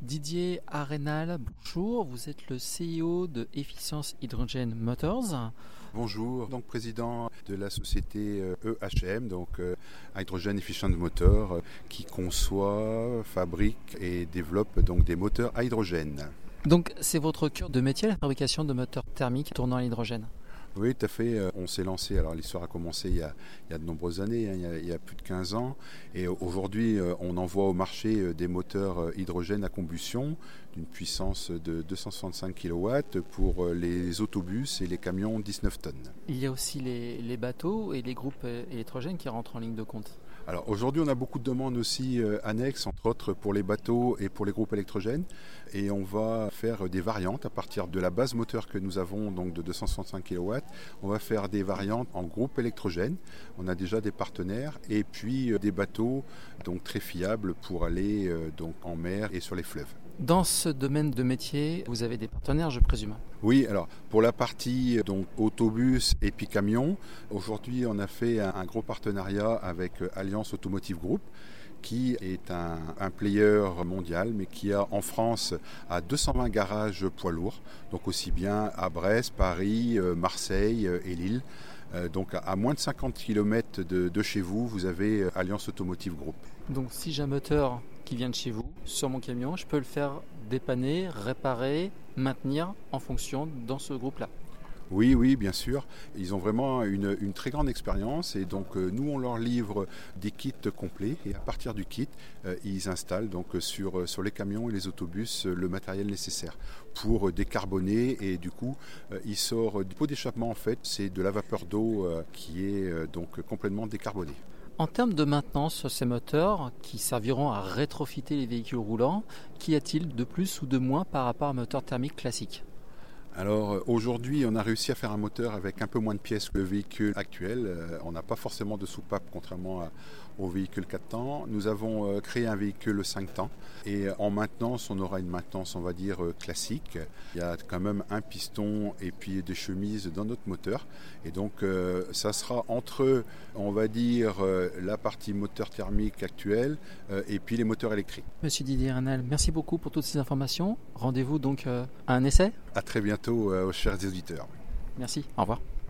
Didier Arenal, bonjour, vous êtes le CEO de Efficience Hydrogen Motors. Bonjour, donc président de la société EHM, donc Hydrogen Efficient Motor, qui conçoit, fabrique et développe donc des moteurs à hydrogène. Donc c'est votre cœur de métier, la fabrication de moteurs thermiques tournant à l'hydrogène? Oui, tout à fait. On s'est lancé, alors l'histoire a commencé il y a de nombreuses années, il y a plus de 15 ans. Et aujourd'hui, on envoie au marché des moteurs hydrogène à combustion d'une puissance de 265 kW pour les autobus et les camions 19 tonnes. Il y a aussi les bateaux et les groupes électrogènes qui rentrent en ligne de compte. Alors aujourd'hui, on a beaucoup de demandes aussi annexes, entre autres pour les bateaux et pour les groupes électrogènes. Et on va faire des variantes à partir de la base moteur que nous avons, donc de 265 kW. On va faire des variantes en groupe électrogène. On a déjà des partenaires et puis des bateaux donc très fiables pour aller donc en mer et sur les fleuves. Dans ce domaine de métier, vous avez des partenaires, je présume? Oui, alors pour la partie donc autobus et puis camion, aujourd'hui on a fait un gros partenariat avec Alliance Automotive Group, qui est un player mondial, mais qui a en France à 220 garages poids lourds, donc aussi bien à Brest, Paris, Marseille et Lille. Donc à moins de 50 km de chez vous, vous avez Alliance Automotive Group. Donc si j'ai un moteur qui vient de chez vous, sur mon camion, je peux le faire dépanner, réparer, maintenir en fonction dans ce groupe-là? Oui, bien sûr. Ils ont vraiment une très grande expérience et donc nous on leur livre des kits complets et à partir du kit, ils installent donc sur les camions et les autobus le matériel nécessaire pour décarboner et du coup il sort du pot d'échappement en fait, c'est de la vapeur d'eau qui est donc complètement décarbonée. En termes de maintenance sur ces moteurs qui serviront à rétrofiter les véhicules roulants, qu'y a-t-il de plus ou de moins par rapport à un moteur thermique classique? Alors aujourd'hui, on a réussi à faire un moteur avec un peu moins de pièces que le véhicule actuel. On n'a pas forcément de soupape contrairement au véhicule 4 temps. Nous avons créé un véhicule 5 temps et en maintenance, on aura une maintenance, on va dire, classique. Il y a quand même un piston et puis des chemises dans notre moteur. Et donc ça sera entre, on va dire, la partie moteur thermique actuelle et puis les moteurs électriques. Monsieur Didier Arenal, merci beaucoup pour toutes ces informations. Rendez-vous donc à un essai? À très bientôt aux chers auditeurs. Merci, au revoir.